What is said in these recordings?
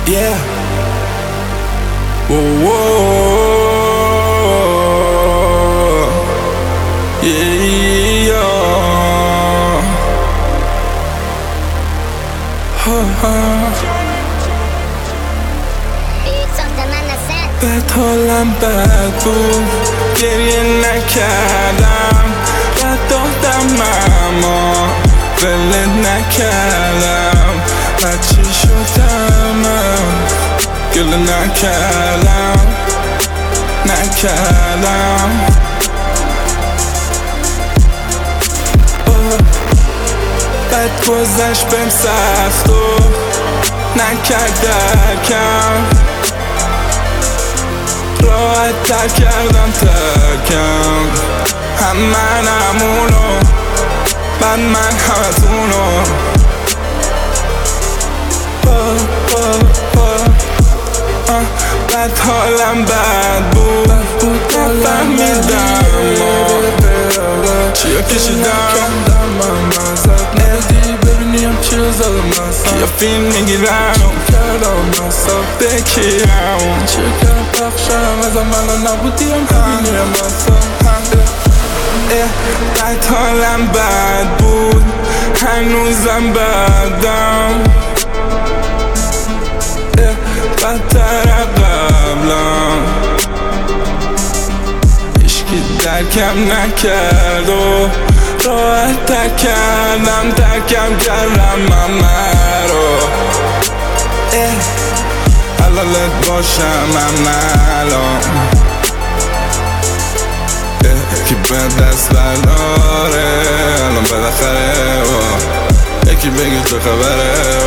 Yeah. Whoa, whoa. Yeah, yeah. بد حالم بد بود، گریه نکردم، رد دادم اما ولت نکردم. بچه شدم گله نکردم بد گذشت بهم سخت و نکرد درکم، راحت تر کردم ترکم. هم من همونو بعد من همتونو. بد حالم بد بود، نفهمیدم چیا کشیدم. ندی ببینیم چیا زدم نستم، کیا فیلم میگیرن و کردم نستم بکیرم. چه کردم پخشم ازم الان نبودیم ببینیم نستم. بد حالم بد بود، هنوزم بدم، بدتر قبلم. هیچکی درکم نکرد و راحت ترکم کردم همه رو. حلالت باشم هم الان، یکی به دست برداره الان بالاخره، یکی بگه چه خبره.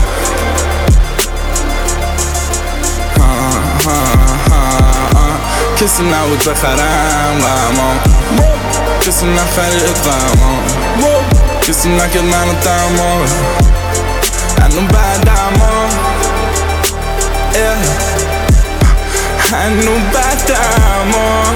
کسی نبود بخرم غمان، کسی نخرید غمان، کسی نکرد منو تمام. هنو بدم هنو بدم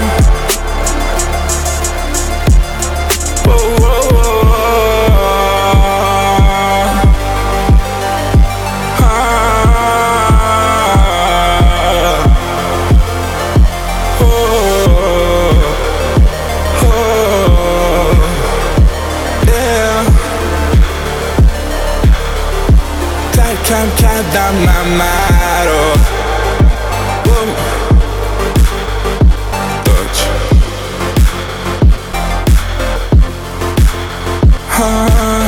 کم کردم همه رو. داج